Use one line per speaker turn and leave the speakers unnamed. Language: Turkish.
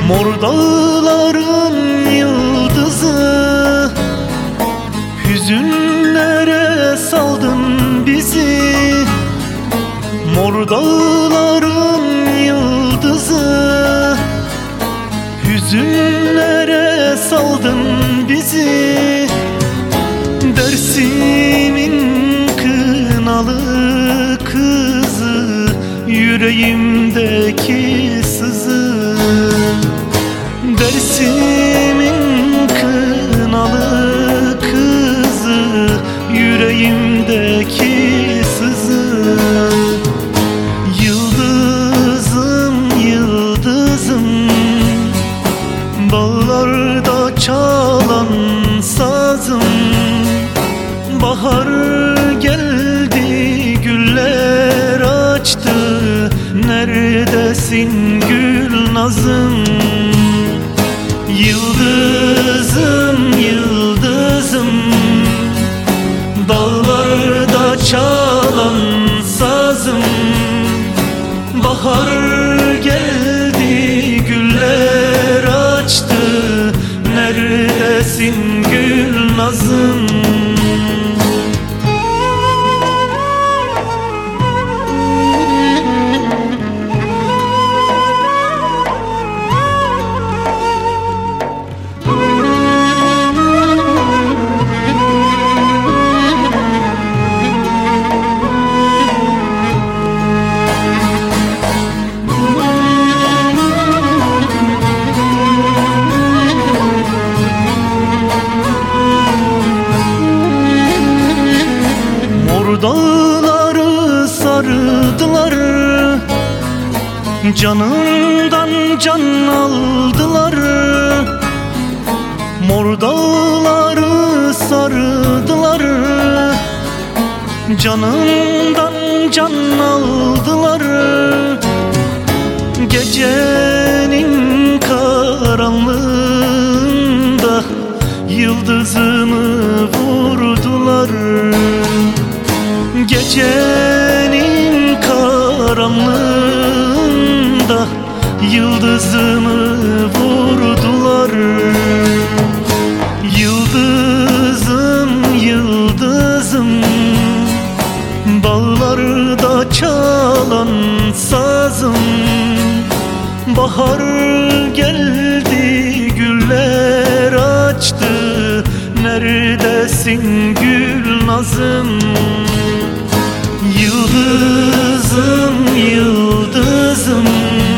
Mor dağların yıldızı, hüzünlere saldın bizi. Mor dağların yıldızı, hüzünlere saldın bizi. Dersim'in kınalı kızı, yüreğimdeki sızı. Dersim'in kınalı kızı, yüreğimdeki sızı. Yıldızım, yıldızım, bağlarda çalan sazım. Bahar geldi, güller açtı, neredesin gül nazım? Yıldızım, yıldızım, dağlarda çalan sazım. Bahar geldi, güller açtı, neredesin gül nazım? Dağları sardılar, canından can aldılar. Mor dağları sardılar, canından can aldılar. Gecenin karanlığında yıldızımı vurdular. Gecenin karanlığında yıldızımı vurdular. Yıldızım, yıldızım, bağlarda çalan sazım. Bahar geldi, güller açtı, neredesin gül nazım? Yıldızım, yıldızım,